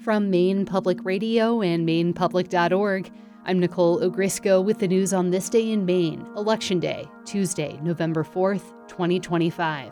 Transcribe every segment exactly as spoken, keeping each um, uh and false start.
From Maine Public Radio and maine public dot org, I'm Nicole Ogrisco with the news on this day in Maine, Election Day, Tuesday, November fourth, twenty twenty-five.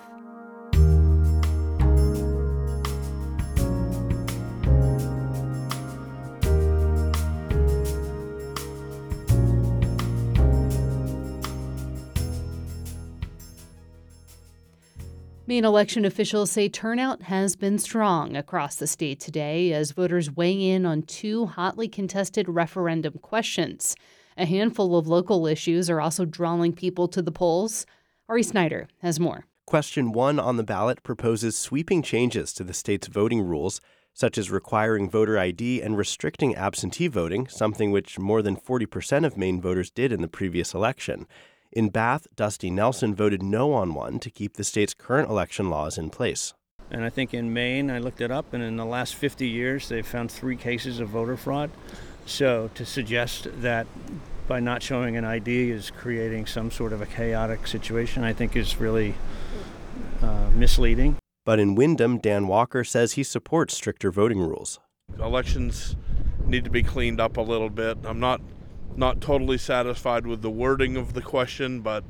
Maine election officials say turnout has been strong across the state today as voters weigh in on two hotly contested referendum questions. A handful of local issues are also drawing people to the polls. Ari Snyder has more. Question one on the ballot proposes sweeping changes to the state's voting rules, such as requiring voter I D and restricting absentee voting, something which more than forty percent of Maine voters did in the previous election. In Bath, Dusty Nelson voted no on one to keep the state's current election laws in place. And I think in Maine, I looked it up, and in the last fifty years, they've found three cases of voter fraud. So to suggest that by not showing an I D is creating some sort of a chaotic situation, I think is really uh, misleading. But in Windham, Dan Walker says he supports stricter voting rules. Elections need to be cleaned up a little bit. I'm not Not totally satisfied with the wording of the question, but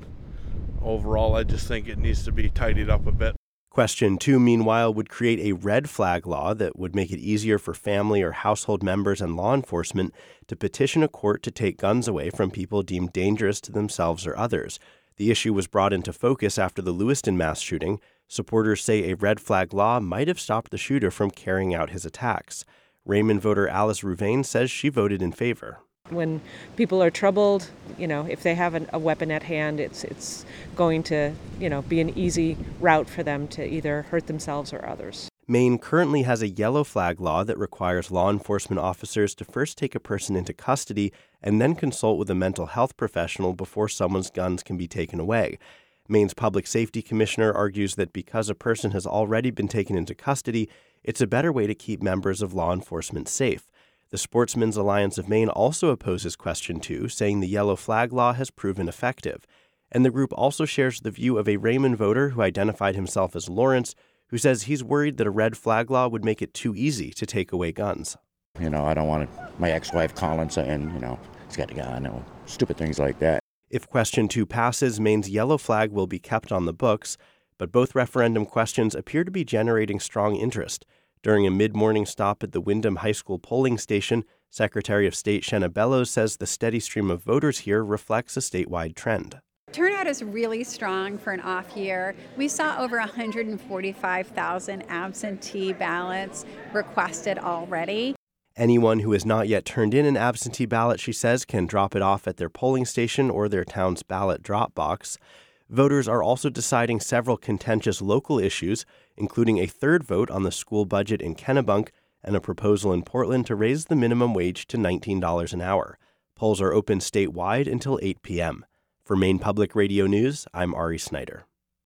overall I just think it needs to be tidied up a bit. Question two, meanwhile, would create a red flag law that would make it easier for family or household members and law enforcement to petition a court to take guns away from people deemed dangerous to themselves or others. The issue was brought into focus after the Lewiston mass shooting. Supporters say a red flag law might have stopped the shooter from carrying out his attacks. Raymond voter Alice Rouvain says she voted in favor. When people are troubled, you know, if they have an, a weapon at hand, it's it's going to, you know, be an easy route for them to either hurt themselves or others. Maine currently has a yellow flag law that requires law enforcement officers to first take a person into custody and then consult with a mental health professional before someone's guns can be taken away. Maine's public safety commissioner argues that because a person has already been taken into custody, it's a better way to keep members of law enforcement safe. The Sportsmen's Alliance of Maine also opposes question two, saying the yellow flag law has proven effective. And the group also shares the view of a Raymond voter who identified himself as Lawrence, who says he's worried that a red flag law would make it too easy to take away guns. You know, I don't want my ex-wife calling saying, you know, he's got a gun, or stupid things like that. If question two passes, Maine's yellow flag will be kept on the books, but both referendum questions appear to be generating strong interest. During a mid-morning stop at the Windham High School polling station, Secretary of State Shenna Bellows says the steady stream of voters here reflects a statewide trend. Turnout is really strong for an off year. We saw over one hundred forty-five thousand absentee ballots requested already. Anyone who has not yet turned in an absentee ballot, she says, can drop it off at their polling station or their town's ballot drop box. Voters are also deciding several contentious local issues, including a third vote on the school budget in Kennebunk and a proposal in Portland to raise the minimum wage to nineteen dollars an hour. Polls are open statewide until eight p.m. For Maine Public Radio News, I'm Ari Snyder.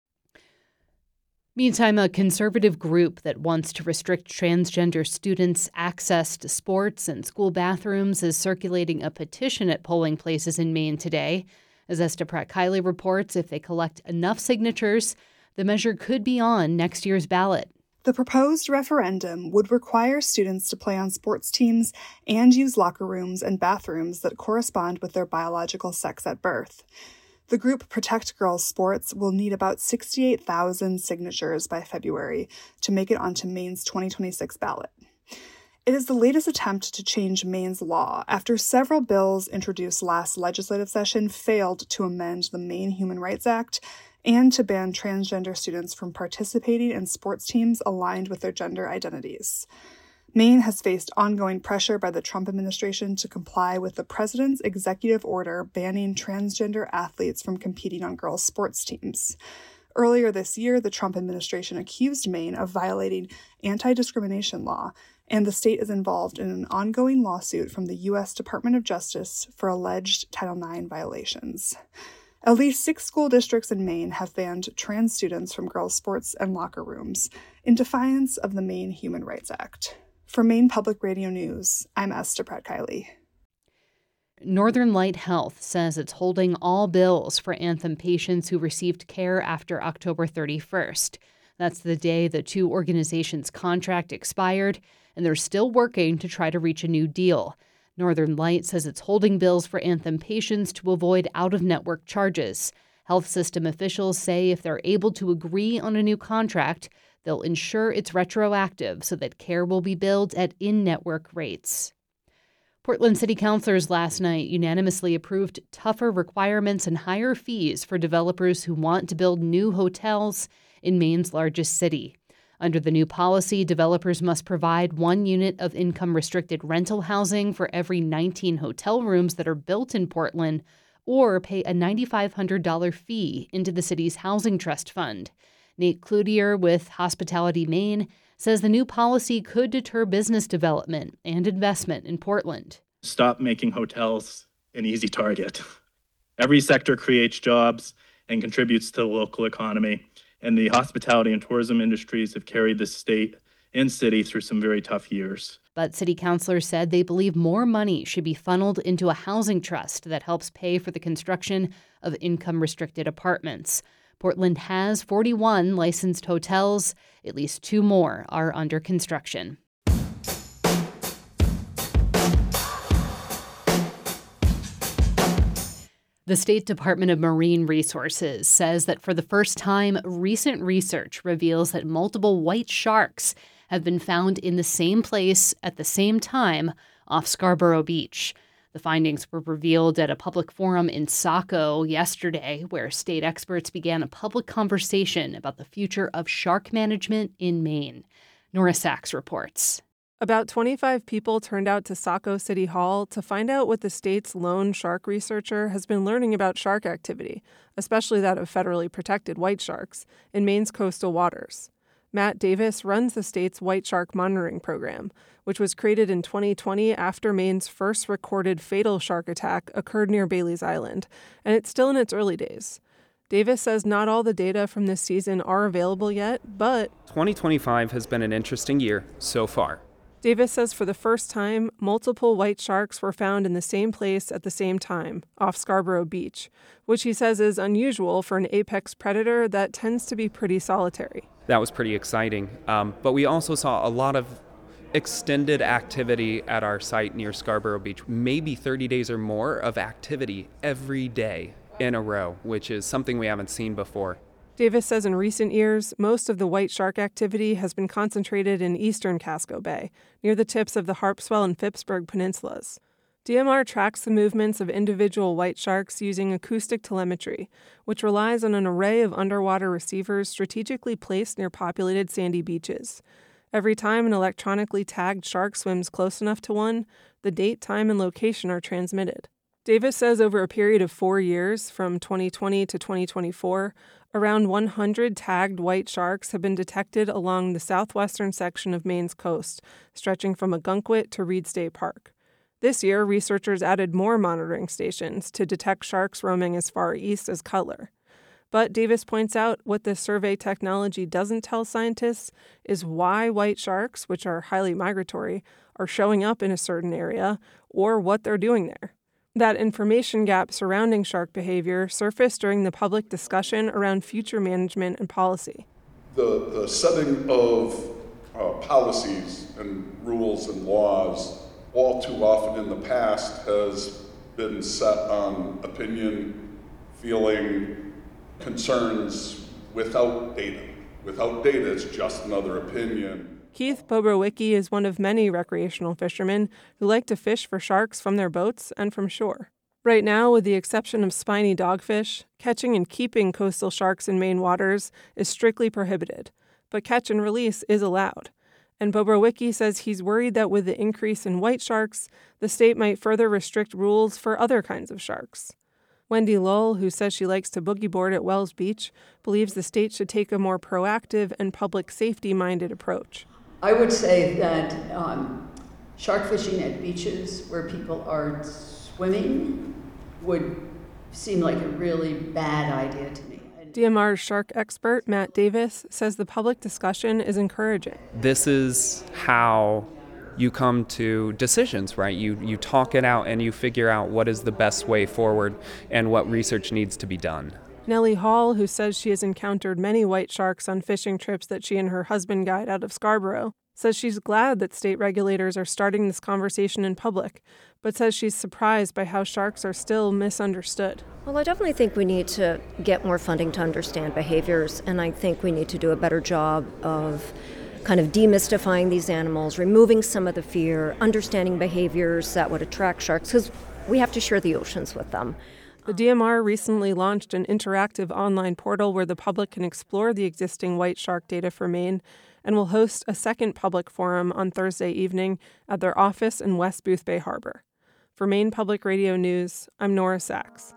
Meantime, a conservative group that wants to restrict transgender students' access to sports and school bathrooms is circulating a petition at polling places in Maine today. As Esther Pratt-Kiley reports, if they collect enough signatures, the measure could be on next year's ballot. The proposed referendum would require students to play on sports teams and use locker rooms and bathrooms that correspond with their biological sex at birth. The group Protect Girls Sports will need about sixty-eight thousand signatures by February to make it onto Maine's twenty twenty-six ballot. It is the latest attempt to change Maine's law after several bills introduced last legislative session failed to amend the Maine Human Rights Act and to ban transgender students from participating in sports teams aligned with their gender identities. Maine has faced ongoing pressure by the Trump administration to comply with the president's executive order banning transgender athletes from competing on girls' sports teams. Earlier this year, the Trump administration accused Maine of violating anti-discrimination law, and the state is involved in an ongoing lawsuit from the U S Department of Justice for alleged Title nine violations. At least six school districts in Maine have banned trans students from girls' sports and locker rooms in defiance of the Maine Human Rights Act. For Maine Public Radio News, I'm Esther Pratt-Kiley. Northern Light Health says it's holding all bills for Anthem patients who received care after October thirty-first. That's the day the two organizations' contract expired. and they're still working to try to reach a new deal. Northern Light says it's holding bills for Anthem patients to avoid out-of-network charges. Health system officials say if they're able to agree on a new contract, they'll ensure it's retroactive so that care will be billed at in-network rates. Portland City Councilors last night unanimously approved tougher requirements and higher fees for developers who want to build new hotels in Maine's largest city. Under the new policy, developers must provide one unit of income-restricted rental housing for every nineteen hotel rooms that are built in Portland, or pay a nine thousand five hundred dollars fee into the city's Housing Trust Fund. Nate Cloutier with Hospitality Maine says the new policy could deter business development and investment in Portland. Stop making hotels an easy target. Every sector creates jobs and contributes to the local economy, and the hospitality and tourism industries have carried the state and city through some very tough years. But city councilors said they believe more money should be funneled into a housing trust that helps pay for the construction of income-restricted apartments. Portland has forty-one licensed hotels. At least two more are under construction. The State Department of Marine Resources says that for the first time, recent research reveals that multiple white sharks have been found in the same place at the same time off Scarborough Beach. The findings were revealed at a public forum in Saco yesterday, where state experts began a public conversation about the future of shark management in Maine. Nora Sachs reports. About twenty-five people turned out to Saco City Hall to find out what the state's lone shark researcher has been learning about shark activity, especially that of federally protected white sharks, in Maine's coastal waters. Matt Davis runs the state's White Shark Monitoring Program, which was created in twenty twenty after Maine's first recorded fatal shark attack occurred near Bailey's Island, and it's still in its early days. Davis says not all the data from this season are available yet, but twenty twenty-five has been an interesting year so far. Davis says for the first time, multiple white sharks were found in the same place at the same time, off Scarborough Beach, which he says is unusual for an apex predator that tends to be pretty solitary. That was pretty exciting. Um, but we also saw a lot of extended activity at our site near Scarborough Beach, maybe thirty days or more of activity every day in a row, which is something we haven't seen before. Davis says in recent years, most of the white shark activity has been concentrated in eastern Casco Bay, near the tips of the Harpswell and Phippsburg peninsulas. D M R tracks the movements of individual white sharks using acoustic telemetry, which relies on an array of underwater receivers strategically placed near populated sandy beaches. Every time an electronically tagged shark swims close enough to one, the date, time, and location are transmitted. Davis says over a period of four years, from twenty twenty to twenty twenty-four, around one hundred tagged white sharks have been detected along the southwestern section of Maine's coast, stretching from Ogunquit to Reed State Park. This year, researchers added more monitoring stations to detect sharks roaming as far east as Cutler. But Davis points out what this survey technology doesn't tell scientists is why white sharks, which are highly migratory, are showing up in a certain area, or what they're doing there. That information gap surrounding shark behavior surfaced during the public discussion around future management and policy. The, the setting of uh, policies and rules and laws all too often in the past has been set on opinion, feeling, concerns without data. Without data, it's just another opinion. Keith Bobrowicki is one of many recreational fishermen who like to fish for sharks from their boats and from shore. Right now, with the exception of spiny dogfish, catching and keeping coastal sharks in Maine waters is strictly prohibited, but catch and release is allowed. And Bobrowicki says he's worried that with the increase in white sharks, the state might further restrict rules for other kinds of sharks. Wendy Lowell, who says she likes to boogie board at Wells Beach, believes the state should take a more proactive and public safety-minded approach. I would say that um, shark fishing at beaches where people are swimming would seem like a really bad idea to me. D M R's shark expert, Matt Davis, says the public discussion is encouraging. This is how you come to decisions, right? You you talk it out and you figure out what is the best way forward and what research needs to be done. Nellie Hall, who says she has encountered many white sharks on fishing trips that she and her husband guide out of Scarborough, says she's glad that state regulators are starting this conversation in public, but says she's surprised by how sharks are still misunderstood. Well, I definitely think we need to get more funding to understand behaviors, and I think we need to do a better job of kind of demystifying these animals, removing some of the fear, understanding behaviors that would attract sharks, because we have to share the oceans with them. The D M R recently launched an interactive online portal where the public can explore the existing white shark data for Maine, and will host a second public forum on Thursday evening at their office in West Boothbay Harbor. For Maine Public Radio News, I'm Nora Sachs.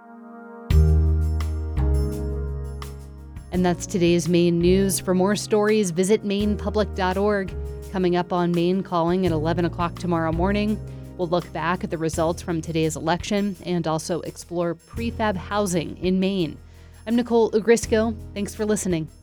And that's today's Maine news. For more stories, visit maine public dot org. Coming up on Maine Calling at eleven o'clock tomorrow morning, we'll look back at the results from today's election and also explore prefab housing in Maine. I'm Nicole Ugrisco. Thanks for listening.